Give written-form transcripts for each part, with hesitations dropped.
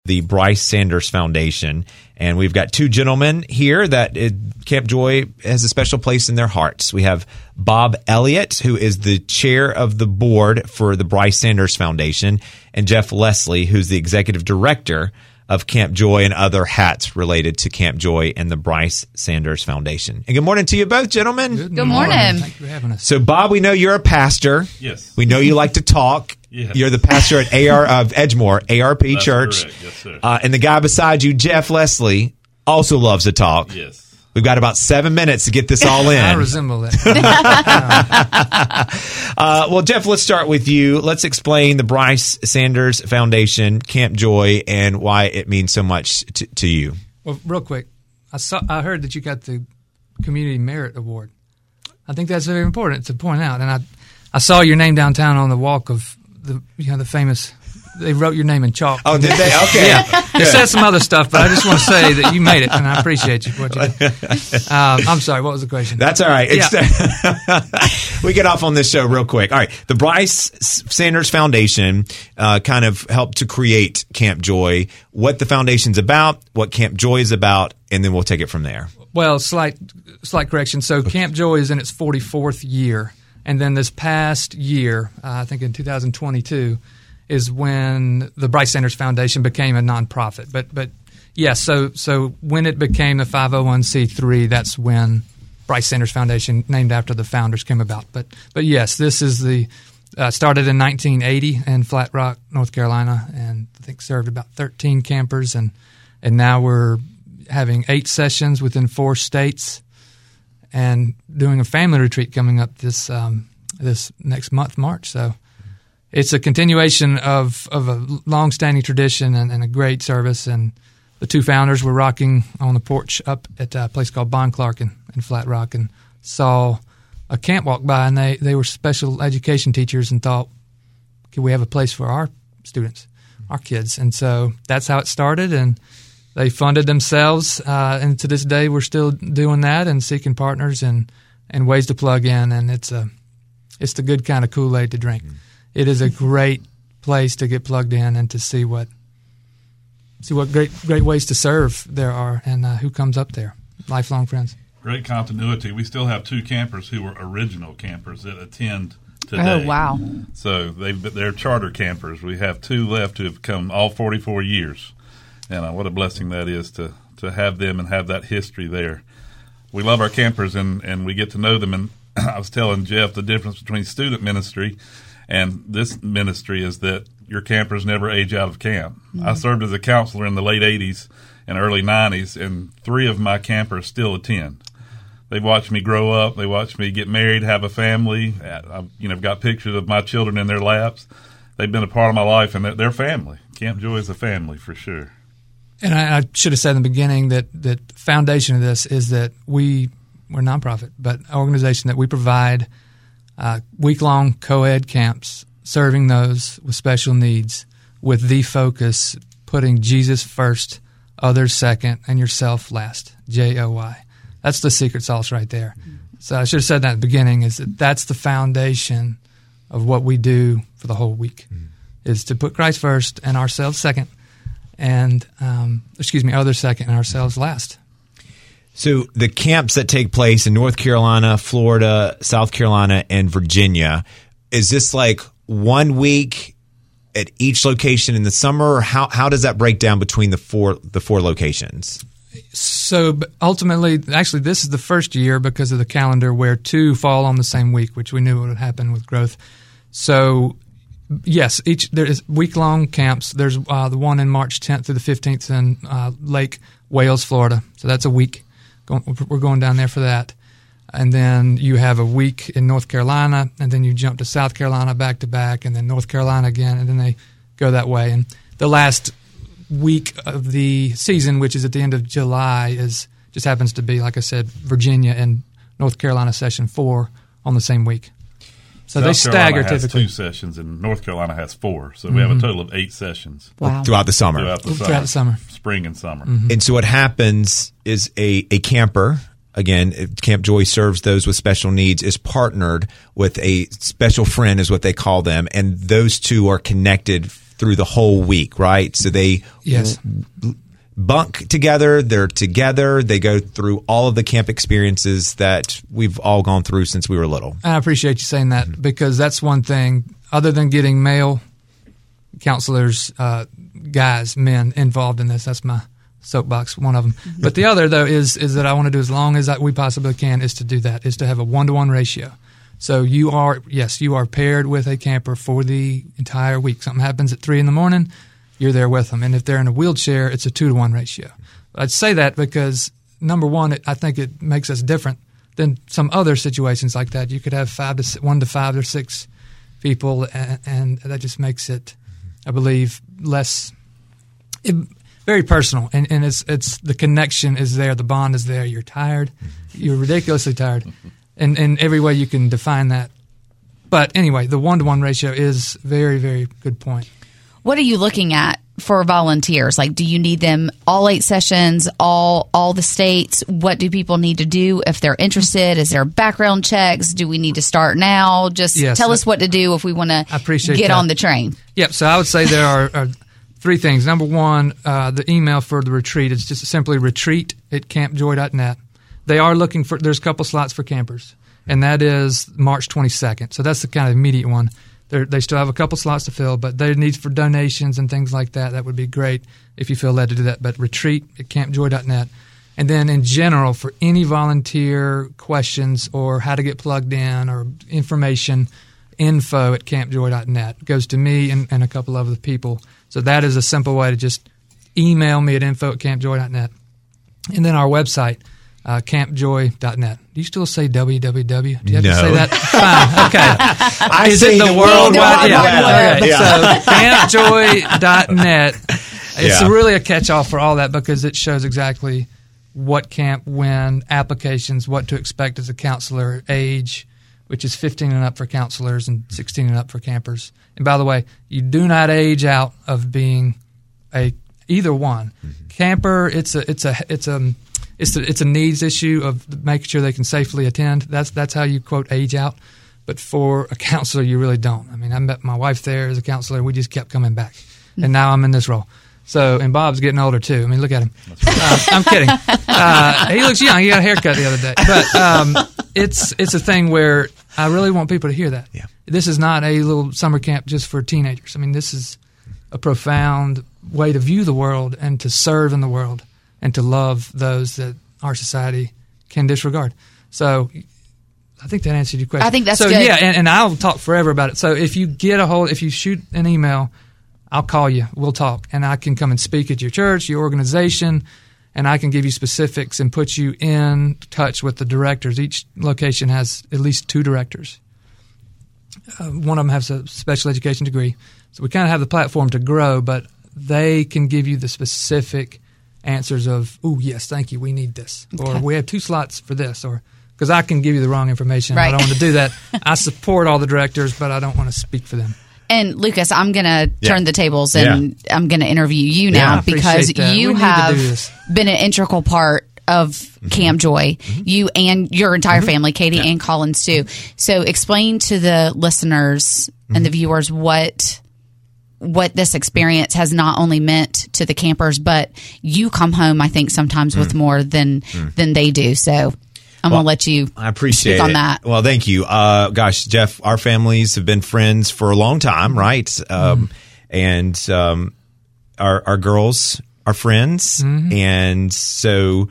the Bryce Sanders Foundation. And we've got two gentlemen here that Camp Joy has a special place in their hearts. We have Bob Elliott, who is the chair of the board for the Bryce Sanders Foundation, and Jeff Leslie, who's the executive director of Camp Joy and other hats related to Camp Joy and the Bryce Sanders Foundation. And good morning to you both, gentlemen. Good morning. Thank you for having us. So, Bob, we know you're a pastor. Yes. We know you like to talk. Yes. You're the pastor at of Edgemore, ARP That's Church. correct. Yes, sir. And the guy beside you, Jeff Leslie, also loves to talk. Yes. We've got about 7 minutes to get this all in. I resemble that. Well, Jeff, let's start with you. Let's explain the Bryce Sanders Foundation, Camp Joy, and why it means so much to you. Well, real quick, I heard that you got the Community Merit Award. I think that's very important to point out. And I saw your name downtown on the walk of the famous. They wrote your name in chalk. Oh, did they? Okay. Yeah. It said some other stuff, but I just want to say that you made it, and I appreciate you for what you did. I'm sorry, what was the question? That's all right. Yeah. We get off on this show real quick. All right. The Bryce Sanders Foundation kind of helped to create Camp Joy, what the foundation's about, what Camp Joy is about, and then we'll take it from there. Well, slight correction. So Camp Joy is in its 44th year, and then this past year, I think in 2022, is when the Bryce Sanders Foundation became a nonprofit. But yes, so when it became the 501c3, that's when Bryce Sanders Foundation, named after the founders, came about. But yes, this is started in 1980 in Flat Rock, North Carolina, and I think served about 13 campers, and now we're having 8 sessions within 4 states, and doing a family retreat coming up this next month, March. So it's a continuation of a long-standing tradition and a great service. And the two founders were rocking on the porch up at a place called Bon Clark in Flat Rock, and saw a camp walk by, and they were special education teachers and thought, could we have a place for our students, our kids? And so that's how it started, and they funded themselves. And to this day, we're still doing that and seeking partners and ways to plug in. And it's the good kind of Kool-Aid to drink. It is a great place to get plugged in and to see what great ways to serve there are, and who comes up there. Lifelong friends. Great continuity. We still have 2 campers who were original campers that attend today. Oh, wow. So they're charter campers. We have 2 left who have come all 44 years. And what a blessing that is to have them and have that history there. We love our campers, and we get to know them. And I was telling Jeff the difference between student ministry and this ministry is that your campers never age out of camp. Mm-hmm. I served as a counselor in the late 80s and early 90s, and 3 of my campers still attend. They've watched me grow up. They watched me get married, have a family. I've got pictures of my children in their laps. They've been a part of my life, and they're family. Camp Joy is a family for sure. And I should have said in the beginning that the foundation of this is that we're a nonprofit, but an organization that we provide week-long co-ed camps, serving those with special needs, with the focus putting Jesus first, others second, and yourself last. JOY. That's the secret sauce right there. So I should have said that at the beginning, is that's the foundation of what we do for the whole week, is to put Christ first and ourselves second, and others second and ourselves last. So the camps that take place in North Carolina, Florida, South Carolina, and Virginia, is this like 1 week at each location in the summer, or how does that break down between the four locations? So ultimately, actually, this is the first year because of the calendar where 2 fall on the same week, which we knew would happen with growth. So yes, there is week-long camps. There's the one in March 10th through the 15th in Lake Wales, Florida. So that's a week. We're going down there for that. And then you have a week in North Carolina, and then you jump to South Carolina back-to-back, and then North Carolina again, and then they go that way. And the last week of the season, which is at the end of July, just happens to be, like I said, Virginia and North Carolina session 4 on the same week. So South they stagger Carolina has typically. 2 sessions, and North Carolina has 4. So we have a total of 8 sessions. Wow. Throughout the summer. Throughout the summer. Spring and summer. Mm-hmm. And so what happens is a camper, again, Camp Joy serves those with special needs, is partnered with a special friend, is what they call them, and those 2 are connected through the whole week, right? So they Yes. bunk together, they're together, they go through all of the camp experiences that we've all gone through since we were little. I appreciate you saying that because that's one thing, other than getting male counselors, guys, men involved in this. That's my soapbox, one of them. But the other, though, is that I want to do as long as we possibly can is to do that, is to have a 1-to-1 ratio. So you are paired with a camper for the entire week. Something happens at 3 a.m, you're there with them. And if they're in a wheelchair, it's a 2-to-1 ratio. I'd say that because, number one, I think it makes us different than some other situations like that. You could have 1 to 5 or 6 people, and that just makes it, I believe, very personal. And it's the connection is there, the bond is there. You're tired. You're ridiculously tired. And in every way you can define that. But anyway, the 1-to-1 ratio is very, very good point. What are you looking at for volunteers? Like, do you need them all 8 sessions, all the states? What do people need to do if they're interested? Is there background checks? Do we need to start now? Just tell us what to do if we want to get on the train. Yep. So I would say there are 3 things. Number one, the email for the retreat is just simply retreat@campjoy.net. They are looking for, there's a couple slots for campers, and that is March 22nd. So that's the kind of immediate one. They still have a couple slots to fill, but they need for donations and things like that. That would be great if you feel led to do that. But retreat@campjoy.net. And then in general, for any volunteer questions or how to get plugged in or information, info@campjoy.net goes to me and a couple of other people. So that is a simple way to just email me at info@campjoy.net. And then our website, campjoy.net. Do you still say www? Do you have to say that? Fine. Okay. Is it the World Wide Web? Okay. So campjoy.net. It's really a catch-all for all that because it shows exactly what camp, when, applications, what to expect as a counselor, age, which is 15 and up for counselors and 16 and up for campers. And by the way, you do not age out of being either one. Camper, it's a needs issue of making sure they can safely attend. That's how you quote age out. But for a counselor, you really don't. I mean, I met my wife there as a counselor. We just kept coming back, and now I'm in this role. So, and Bob's getting older too. I mean, look at him. I'm kidding. He looks young. He got a haircut the other day. But it's a thing where I really want people to hear that. Yeah. This is not a little summer camp just for teenagers. I mean, this is a profound way to view the world and to serve in the world and to love those that our society can disregard. So I think that answered your question. I think that's good. Yeah, and I'll talk forever about it. So if you if you shoot an email, I'll call you. We'll talk. And I can come and speak at your church, your organization, and I can give you specifics and put you in touch with the directors. Each location has at least 2 directors. One of them has a special education degree. So we kind of have the platform to grow, but they can give you the specific answers of, oh, yes, thank you, we need this. Okay. Or we have 2 slots for this. Or because I can give you the wrong information. Right. I don't want to do that. I support all the directors, but I don't want to speak for them. And Lucas, I'm going to turn the tables and I'm going to interview you now because you have been an integral part of Camp Joy, you and your entire family, Katie and Collins too. So explain to the listeners and the viewers what this experience has not only meant to the campers, but you come home, I think, sometimes with more than they do. So I'm going to let you appreciate speak on that. Well, thank you. Gosh, Jeff, our families have been friends for a long time, right? And our girls are friends. And so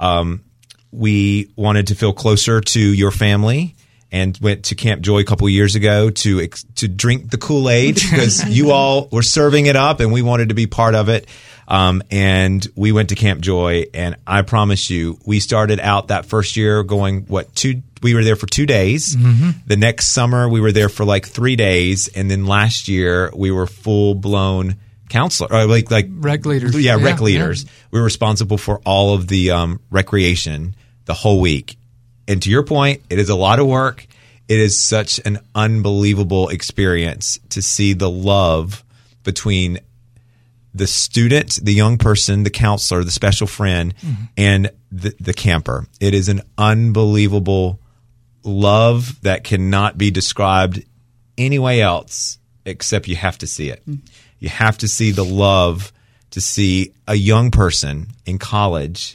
we wanted to feel closer to your family and went to Camp Joy a couple of years ago to drink the Kool-Aid because you all were serving it up and we wanted to be part of it. And we went to Camp Joy, and I promise you, we started out that first year going, we were there for 2 days. The next summer, we were there for like 3 days. And then last year, we were full-blown counselor, or like rec leaders. Yeah, rec leaders. Yeah. We were responsible for all of the recreation the whole week. And to your point, it is a lot of work. It is such an unbelievable experience to see the love between the student, the young person, the counselor, the special friend, and the camper. It is an unbelievable love that cannot be described any way else except you have to see it. You have to see the love, to see a young person in college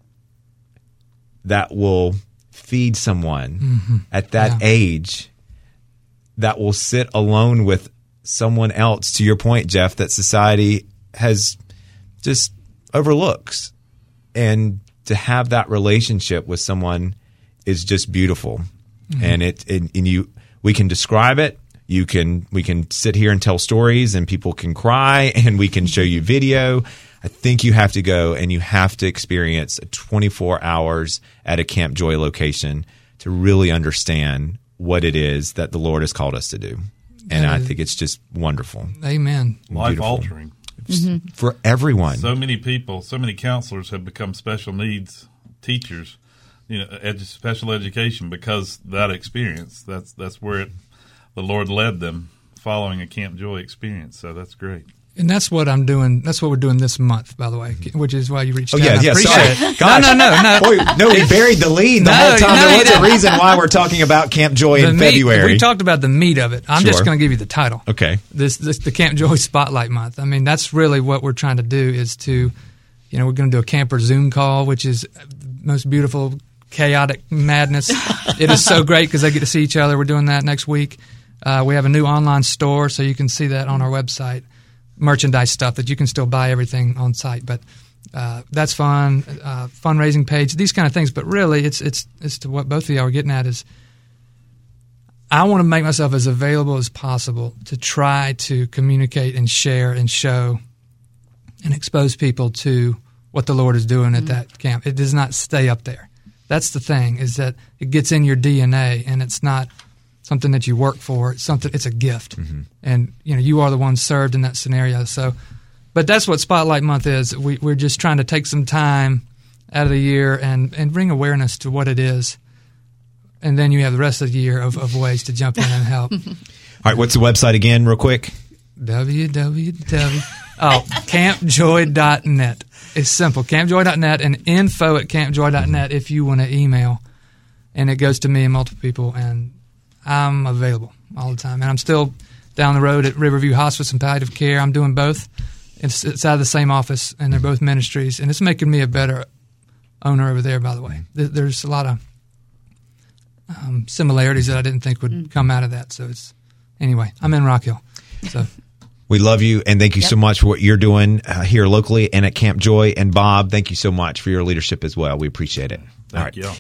that will feed someone at that age, that will sit alone with someone else, to your point, Jeff, that society has just overlooks. And to have that relationship with someone is just beautiful. And we can describe it. We can sit here and tell stories, and people can cry, and we can show you video. I think you have to go and you have to experience 24 hours at a Camp Joy location to really understand what it is that the Lord has called us to do. And I think it's just wonderful. Amen. Life altering. For everyone. So many people, so many counselors have become special needs teachers, special education, because that experience. That's where the Lord led them, following a Camp Joy experience. So that's great. And that's what I'm doing. That's what we're doing this month, by the way, which is why you reached out. Yeah, I appreciate sorry. it. No. Boy, no, we buried the lead the whole time. There was a reason why we're talking about Camp Joy in February. We talked about the meat of it. I'm just going to give you the title. Okay. The Camp Joy Spotlight Month. I mean, that's really what we're trying to do is to, we're going to do a camper Zoom call, which is the most beautiful, chaotic madness. It is so great because they get to see each other. We're doing that next week. We have a new online store, so you can see that on our website. Merchandise stuff that you can still buy everything on site, but that's fun. Fundraising page, these kind of things. But really, it's to what both of y'all are getting at is I want to make myself as available as possible to try to communicate and share and show and expose people to what the Lord is doing at that camp. It does not stay up there. That's the thing, is that it gets in your DNA, and it's not something that you work for. It's a gift. And you are the one served in that scenario. So, but that's what Spotlight Month is. We're just trying to take some time out of the year and bring awareness to what it is. And then you have the rest of the year of ways to jump in and help. All right, what's the website again, real quick? campjoy.net. It's simple, campjoy.net, and info@campjoy.net if you want to email. And it goes to me and multiple people, and I'm available all the time. And I'm still down the road at Riverview Hospice and Palliative Care. I'm doing both. It's out of the same office, and they're both ministries. And it's making me a better owner over there, by the way. There's a lot of similarities that I didn't think would come out of that. So anyway, I'm in Rock Hill. So we love you, and thank you so much for what you're doing here locally and at Camp Joy. And Bob, thank you so much for your leadership as well. We appreciate it. Thank you.